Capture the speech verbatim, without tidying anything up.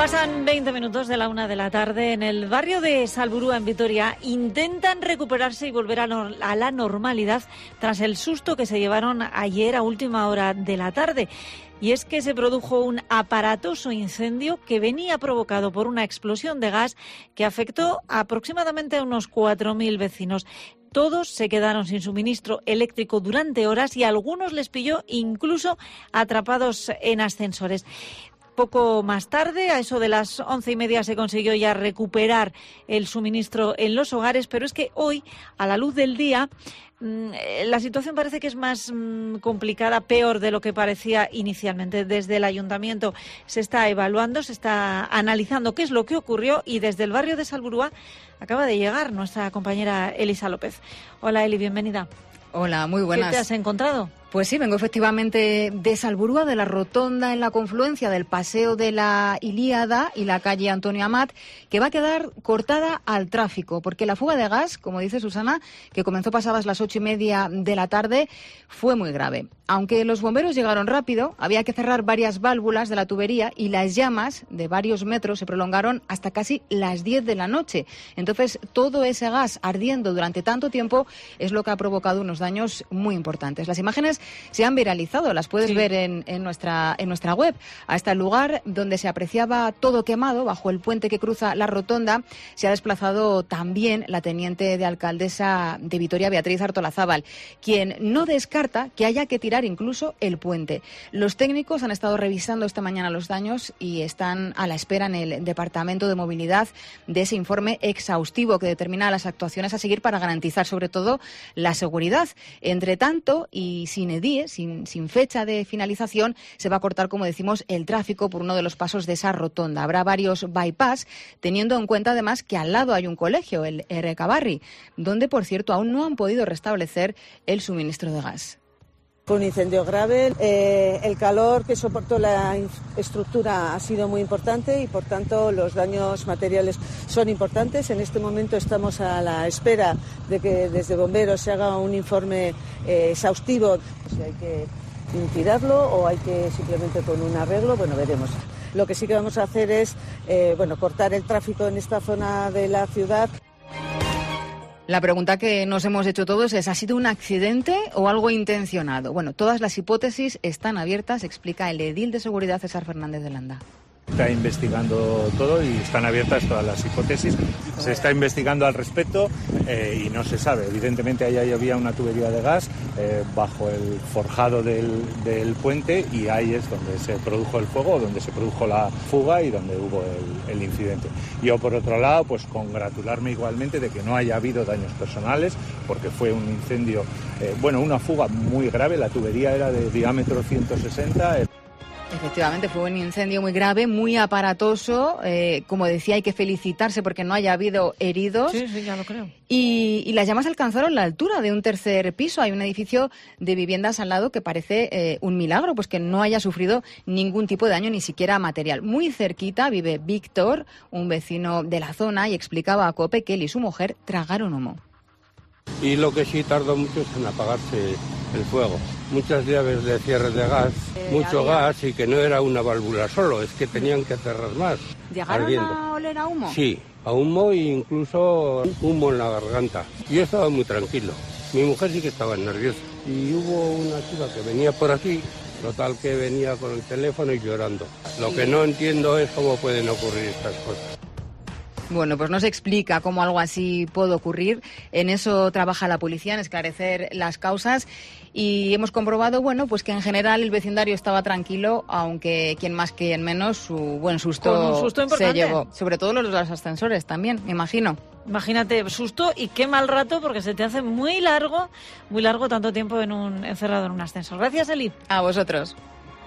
Pasan veinte minutos de la una de la tarde. En el barrio de Salburua, en Vitoria, intentan recuperarse y volver a, no, a la normalidad tras el susto que se llevaron ayer a última hora de la tarde. Y es que se produjo un aparatoso incendio que venía provocado por una explosión de gas que afectó aproximadamente a unos cuatro mil vecinos. Todos se quedaron sin suministro eléctrico durante horas y a algunos les pilló incluso atrapados en ascensores. Poco más tarde, a eso de las once y media, se consiguió ya recuperar el suministro en los hogares, pero es que hoy, a la luz del día, la situación parece que es más complicada, peor de lo que parecía inicialmente. Desde el ayuntamiento se está evaluando, se está analizando qué es lo que ocurrió y desde el barrio de Salburua acaba de llegar nuestra compañera Elisa López. Hola Eli, bienvenida. Hola, muy buenas. ¿Qué te has encontrado? Pues sí, vengo efectivamente de Salburua, de la rotonda en la confluencia del Paseo de la Ilíada y la calle Antonio Amat, que va a quedar cortada al tráfico, porque la fuga de gas, como dice Susana, que comenzó pasadas las ocho y media de la tarde, fue muy grave. Aunque los bomberos llegaron rápido, había que cerrar varias válvulas de la tubería y las llamas de varios metros se prolongaron hasta casi las diez de la noche. Entonces, todo ese gas ardiendo durante tanto tiempo es lo que ha provocado unos daños muy importantes. Las imágenes se han viralizado, las puedes sí. ver en, en, nuestra, en nuestra web. Hasta el lugar donde se apreciaba todo quemado, bajo el puente que cruza la rotonda, se ha desplazado también la teniente de alcaldesa de Vitoria, Beatriz Artolazábal, quien no descarta que haya que tirar incluso el puente. Los técnicos han estado revisando esta mañana los daños y están a la espera en el Departamento de Movilidad de ese informe exhaustivo que determina las actuaciones a seguir para garantizar sobre todo la seguridad. Entre tanto, y sin edie, sin, sin fecha de finalización, se va a cortar, como decimos, el tráfico por uno de los pasos de esa rotonda. Habrá varios bypass, teniendo en cuenta además que al lado hay un colegio, el Errekabarri, donde, por cierto, aún no han podido restablecer el suministro de gas. Fue un incendio grave, eh, el calor que soportó la estructura ha sido muy importante y por tanto los daños materiales son importantes. En este momento estamos a la espera de que desde bomberos se haga un informe eh, exhaustivo. Si hay que tirarlo o hay que simplemente poner un arreglo, bueno, veremos. Lo que sí que vamos a hacer es eh, bueno, cortar el tráfico en esta zona de la ciudad. La pregunta que nos hemos hecho todos es, ¿ha sido un accidente o algo intencionado? Bueno, todas las hipótesis están abiertas, explica el edil de Seguridad César Fernández de Landa. Está investigando todo y están abiertas todas las hipótesis. Se está investigando al respecto eh, y no se sabe. Evidentemente ahí había una tubería de gas eh, bajo el forjado del, del puente y ahí es donde se produjo el fuego, donde se produjo la fuga y donde hubo el, el incidente. Yo, por otro lado, pues congratularme igualmente de que no haya habido daños personales, porque fue un incendio, eh, bueno, una fuga muy grave. La tubería era de diámetro ciento sesenta. Eh, Efectivamente, fue un incendio muy grave, muy aparatoso. Eh, como decía, hay que felicitarse porque no haya habido heridos. Sí, sí, ya lo creo. Y, y las llamas alcanzaron la altura de un tercer piso. Hay un edificio de viviendas al lado que parece eh, un milagro, pues que no haya sufrido ningún tipo de daño, ni siquiera material. Muy cerquita vive Víctor, un vecino de la zona, y explicaba a COPE que él y su mujer tragaron humo. Y lo que sí tardó mucho es en apagarse el fuego. Muchas llaves de cierre de gas, eh, mucho había... gas y que no era una válvula solo, es que tenían que cerrar más. ¿Llegaron ardiendo. a oler a humo? Sí, a humo e incluso humo en la garganta. Yo estaba muy tranquilo, mi mujer sí que estaba nerviosa. Y hubo una chica que venía por aquí, total que venía con el teléfono y llorando. Lo que no entiendo es cómo pueden ocurrir estas cosas. Bueno, pues no se explica cómo algo así puede ocurrir. En eso trabaja la policía, en esclarecer las causas. Y hemos comprobado, bueno, pues que en general el vecindario estaba tranquilo, aunque quien más, quien menos, su buen susto, susto se llevó. Sobre todo los de los ascensores también, me imagino. Imagínate, susto y qué mal rato, porque se te hace muy largo, muy largo tanto tiempo en un encerrado en un ascensor. Gracias, Eli. A vosotros.